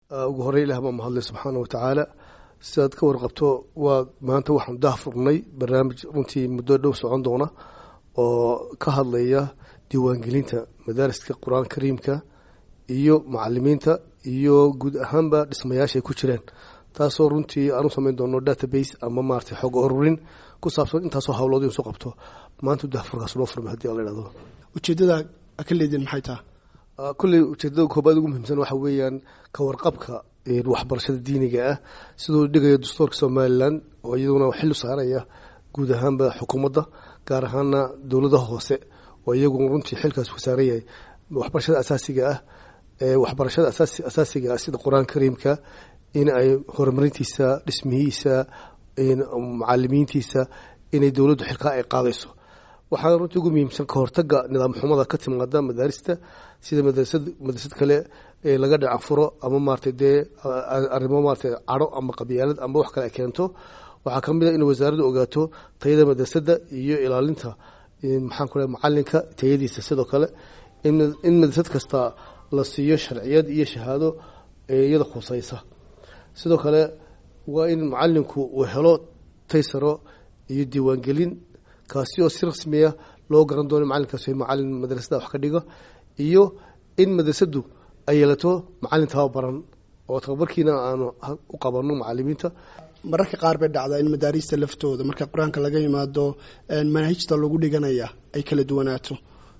ugu horey ilaah baa mahadlay subxaana watacaala sidaad ka warqabto waa maanta waxaan daahfurnay barnaamij runtii muddo dhow socon doona oo ka hadlaya diiwaangelinta madaariska qur-aanka kariimka iyo macalimiinta iyo guud ahaanba dhismayaasha ay ku jireen taasoo runtii aan u samayn doono database ama maartay xog ururin ku saabsan intaasoo hawlood in soo qabto maanta daahfurkaas loo furmay haddii la yidhahdo ujeeddada ka leedin maxay tahay kulley ujeeddada koobaad ugu muhiimsan waxa weeyaan ka warqabka waxbarashada diiniga ah sidoo dhigaya dastuurka Soomaaliland oo iyaduna xil u saaraya guud ahaanba xukuumadda gaar ahaana dawladaha hoose oo iyagu runtii xilkaas ku saarayay waxbarashada asaasiga ah waxbarashada asaasiga sida qur-aanka kariimka in ay horumarintiisa dhismihiisa macalimiintiisa inay dawladdu xilka ay qaadayso waxaa runtii ugu muhiimsan ka hortagga nidaam xumada ka timaada madaarista sida madrasad kale ee laga dhacan furo ama maartay dee arrimo maartay caro ama qabyaalad ama wax kale ay keento waxaa ka mid ah in wasaaraddu ogaato tayada madrasadda iyo ilaalinta maxaan ku leeyahay macalinka tayadiisa sidoo kale in madrasad kasta la siiyo sharciyad iyo shahaado iyada khusaysa sidoo kale waa in macalinku uu helo taysaro iyo diiwaangelin kaasi oo si rasmi ah loo garan doono macalinkaasi macalin madrasada wax ka dhigo iyo in madrasadu ay yeelato macalin tababaran oo tababarkiina aanu u qabanno macalimiinta mararka qaar bay dhacdaa in madaarista laftooda marka qur-aanka laga yimaado manhajta lagu dhiganaya ay kala duwanaato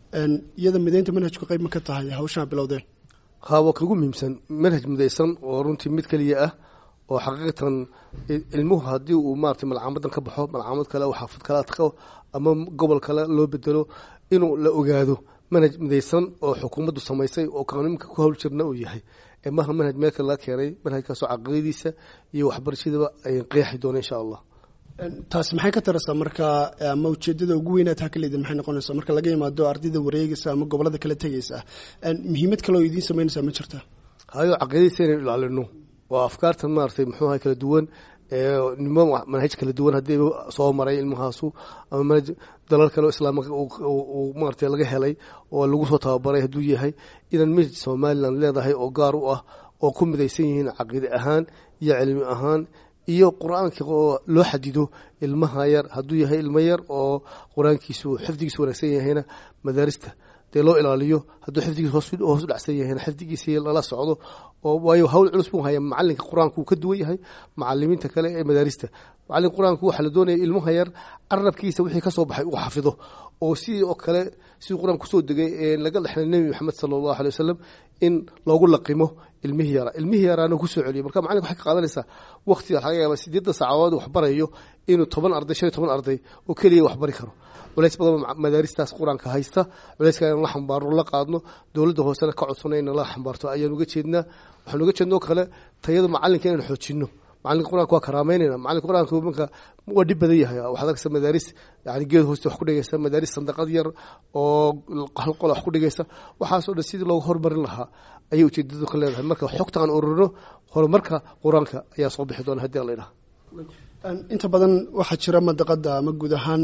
iyada mideynta manhajku qayb ma ka tahay hawshan bilowdeen hawa ugu muhiimsan manhaj midaysan oo runtii mid kaliya ah oo xaqiiqatan ilmuhu haddii uu maartay malcamadan ka baxo malcamad kale oo xaafad kale adko ama gobol kale loo bedelo inuu la ogaado manhaj midaysan oo xukuumaddu samaysay oo qaanunka ku hawl jirna uu yahay maaha manhaj meel kale laga keenay manhajkaasoo caqiidadiisa iyo waxbarashadaba ay qeexi doona insha allah taasi maxay ka taraysaa marka ama ujeedada ugu weyn aad ka leedin maxay noqonaysaa marka laga yimaado ardayda wareegaysa ama gobolada kala tegaysa muhiimad kale oo idiin samaynaysaa ma jirta hayo caqiidadiisa inaynu ilaalino waa afkaartan maartay muxuu ahay kala duwan nimo manhaj kala duwan haddii soo maray ilmahaasu ama manhaj dalal kale oo islaamka uu maartay laga helay oo lagu soo tababaray hadduu yahay inaan manhaj Soomaaliland leedahay oo gaar u ah oo ku midaysan yihiin caqiide ahaan iyo cilmi ahaan iyo quraanka oo loo xadido ilmaha yar hadduu yahay ilmo yar oo quraankiisu xifdigiisu wanaagsan yahayna madaarista dee loo ilaaliyo hadduu xifdigiisu hoos u dhacsan yahayna xifdigiisa lala socdo oo waayo hawl culus buu hayaa macalinka quraanku uu ka duwan yahay macalimiinta kale ee madaarista macalin quraanku waxa la doonayaa ilmaha yar arabkiisa wixii ka soo baxay uu xafido oo sidoo kale si quraanku soo degay ee laga dhaxlay nabi maxamed sallallahu alayhi wasallam in loogu laqimo ilmihi yaraana ku soo celiyo marka macalinka waxa ka qaadanaysa waqti laga yaabo 8 saacadood wax barayo inuu 10 arday 15 arday oo kaliya wax bari karo walays badan madaaristaas quraanka haysta walayska in la xambaaro la qaadno dawladda hoose ka codsanayna la xambaarto ayaan uga jeednaa waxaan uga jeednoo kale tayada macalinka inaan xoojino macalinka quraanka waa karaameynayna macalinka quraanka marka waa dib badan yahay waxa laga sameeyaa madaaris yaani geed hoosta wax ku dhigaysa madaaris sandaqad yar oo hal qol wax ku dhigaysa waxaas oo sidii loogu hormarin lahaa ayay ujeedadu ka leedahay marka xogtaan ururino horumarka quraanka ayaa soo bixi doona haddii la yiraahdo inta badan waxa jira madaqada ama guud ahaan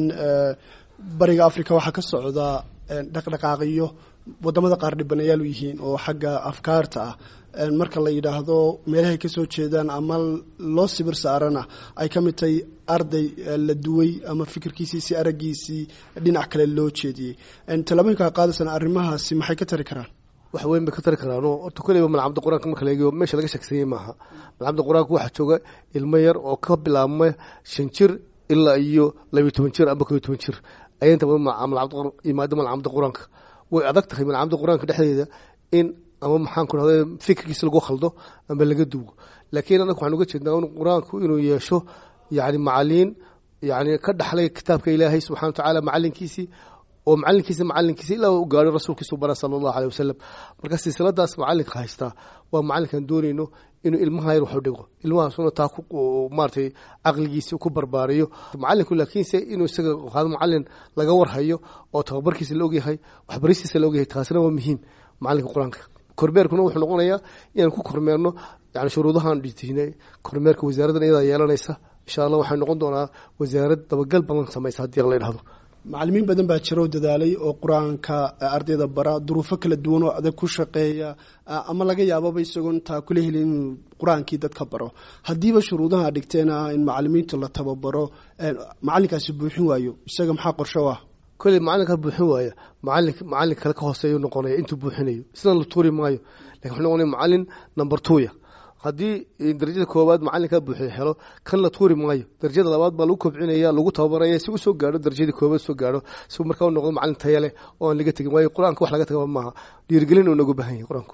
bariga Afrika waxa ka socda dhaqdhaqaaqiyo wadamada qaar dhibanayaal u yihiin oo xagga afkaarta ah marka la yiraahdo meelaha ka soo jeedaan ama loo sibir saarana ay ka mid tahay arday la duway ama fikirkiisii si aragiisii dhinac kale loo jeediyay talaabooyinka qaadaysan arrimahaasi maxay ka tari karaan wax weyn bay ka tari karaan oo tukaleyba malcamada quraanka marka la eego meesha laga shaqeeyay maaha malcamada quraanka waxa jooga ilmo yar oo ka bilaabmay 5 jir ilaa iyo 12 jir ama 12 jir ayanta malcamada quraanka way adag tahay malcamada quraanka dhexdeeda in ama maxaan ku raday fikirkiisa lagu khaldo ama laga duugo laakiin anagu waxaan uga jeednaa in quraanku inuu yeesho yaani macallin yaani ka dhaxlay kitaabka Ilaahay subhanahu wa ta'ala macallinkiisi oo macallinkiisa ilaa uu gaaro rasuulkiisa sallallahu alayhi wasallam marka silsiladaas macallinka haysta waa macallinkan doonayno inuu ilmaha yar wax u dhigo ilmahaasuna taa ku maartay aqligiisa ku barbaariyo macallinku laakiinse inuu isaga qaado macallin laga warhayo oo tababarkiisa la ogyahay waxbarashadiisa la ogyahay taasina waa muhiim macallinka quraanka kormeerkuna wuxuu noqonayaa inaan ku kormeerno yani shuruudahan dhigtay kormeerka wasaaradda iyada yeelanaysa insha Allah waxay noqon doonaa wasaarad dabagal badan samaysa haddii la yiraahdo macallimiin badan baa jiro dadaalay oo quraanka ardayda bara duruufo kala duwan oo adag ku shaqeeya ama laga yaabo isagoo inta kula helin quraankii dadka baro hadiiba shuruudaha dhigteena in macallimiintu la tababaro macallinkaasi buuxin waayo isaga maxaa qorshe ah kulli macallinka buuxin waaya macallin kale ka hooseeyo noqonaya intuu buuxinayo isna la tuuri maayo laakiin wuxuu noqonayaa macallin number 2 haddii darajada koowaad macallinka buuxiyo helo kan la tuuri maayo darajada labaad baa lagu kobcinaya lagu tababaraya si uu soo gaaro darajada koowaad soo gaaro si markaa uu noqdo macallin tayo leh oo aan laga tagin waayo quraanka wax laga tago maaha dhiirigelin uu nagu baahan yahay quraanku